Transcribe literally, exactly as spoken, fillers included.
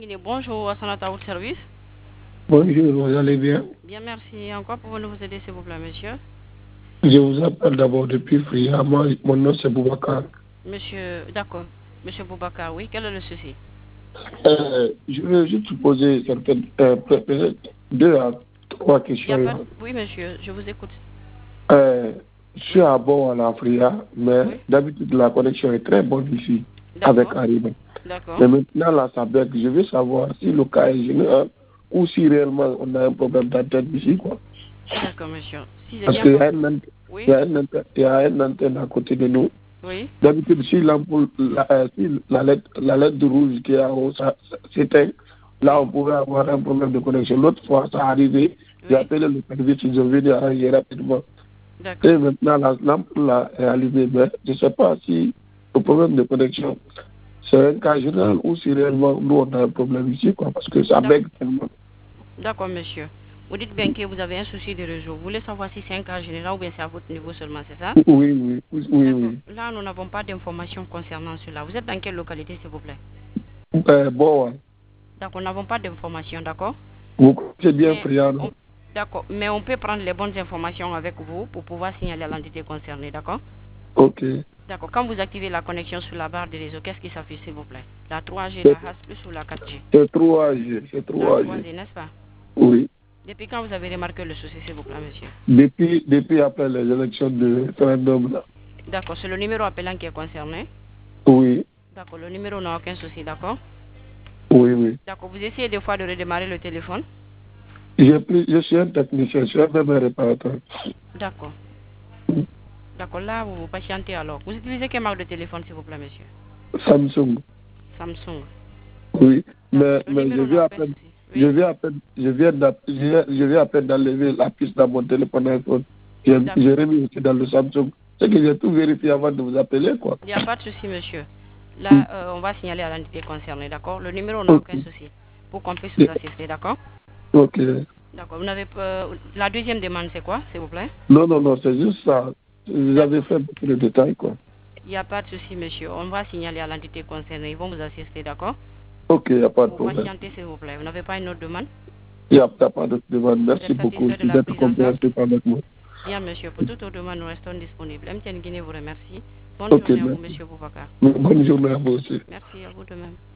Bonjour, à Sanata votre service. Bonjour, vous allez bien? Bien, merci. En quoi pouvons-nous vous aider, s'il vous plaît, monsieur? Je vous appelle d'abord depuis Fria. Moi, mon nom c'est Boubacar. Monsieur, d'accord. Monsieur Boubacar, oui, quel est le souci? Euh, je veux juste vous poser certaines, euh, peut-être deux à trois Il y a questions. pas... Oui, monsieur, je vous écoute. Euh, je suis à bord à la Fria, mais Oui. d'habitude la connexion est très bonne ici avec D'accord. Arriba. D'accord. Mais maintenant, là, ça bug. Je veux savoir si le cas est général ou si réellement on a un problème d'antenne ici, quoi. D'accord, monsieur. Si j'ai Parce bien qu'il y a compris. une antenne, il Oui. y a une antenne, il y a une antenne à côté de nous. Oui. D'habitude, si, l'ampoule, la, euh, si la, lettre, la lettre rouge qui est en haut ça- ça s'éteint, là, Oui. on pourrait avoir un problème de connexion. L'autre fois, ça arrivé, j'ai Oui. appelé le service, ils ont venu arranger rapidement. D'accord. Et maintenant, la lampe là, est allumée, mais je ne sais pas si le problème de connexion, c'est un cas général ou si réellement nous, on a un problème ici, quoi, parce que ça bug tellement. D'accord, monsieur. Vous dites bien que vous avez un souci de réseau. Vous voulez savoir si c'est un cas général ou bien c'est à votre niveau seulement, c'est ça? Oui, oui, oui, oui. D'accord. oui. Là, nous n'avons pas d'informations concernant cela. Vous êtes dans quelle localité, s'il vous plaît? Euh, bon, ouais. D'accord, nous n'avons pas d'informations, d'accord? Vous c'est bien Mais friand. on, d'accord, mais on peut prendre les bonnes informations avec vous pour pouvoir signaler à l'entité concernée, d'accord? Ok. D'accord, quand vous activez la connexion sur la barre de réseau, qu'est-ce qui s'affiche, s'il vous plaît? La trois G, la H plus ou la quatre G? C'est trois G, c'est La trois trois G. G, n'est-ce pas? Oui. Depuis quand vous avez remarqué le souci, s'il vous plaît, monsieur? Depuis, depuis après les élections de référendum, là. D'accord, c'est le numéro appelant qui est concerné? Oui, D'accord, le numéro n'a aucun souci, d'accord? oui, oui. D'accord, vous essayez des fois de redémarrer le téléphone? J'ai pris, je suis un technicien, je suis un même réparateur. D'accord. D'accord, là, vous vous patientez alors. Vous utilisez quelle marque de téléphone, s'il vous plaît, monsieur? Samsung. Samsung. Oui, mais, D'accord, le mais je numéro viens n'a à aucun peine, souci. je Oui? viens à peine, je viens d'app- je viens, je viens à peine d'enlever la piste dans mon téléphone iPhone. J'ai D'accord. j'ai remis aussi dans le Samsung. C'est que j'ai tout vérifié avant de vous appeler, quoi. Il n'y a pas de souci, monsieur. Mm. Là, euh, on va signaler à l'entité concernée, d'accord? Le numéro n'a Ok. aucun souci. Pour qu'on puisse vous assister, d'accord? Ok. D'accord. Vous n'avez pas... La deuxième demande, c'est quoi, s'il vous plaît? Non, non, non, c'est juste ça. Vous avez D'accord. fait beaucoup de détails, quoi. Il n'y a pas de souci, monsieur. On va signaler à l'entité concernée. Ils vont vous assister, d'accord? Ok, il n'y a pas de Vous problème. patientez, s'il vous plaît. Vous n'avez pas une autre demande? Il n'y a, y a pas de demande. Vous Merci êtes beaucoup satisfait de aussi la d'être prise en charge? compréhensif avec moi. Bien, monsieur. Pour toute autre demande, nous restons disponibles. M T N Guinée vous remercie. Bonne Ok, journée à vous, merci. monsieur Boubacar. Bonne journée à vous aussi. Merci à vous de même.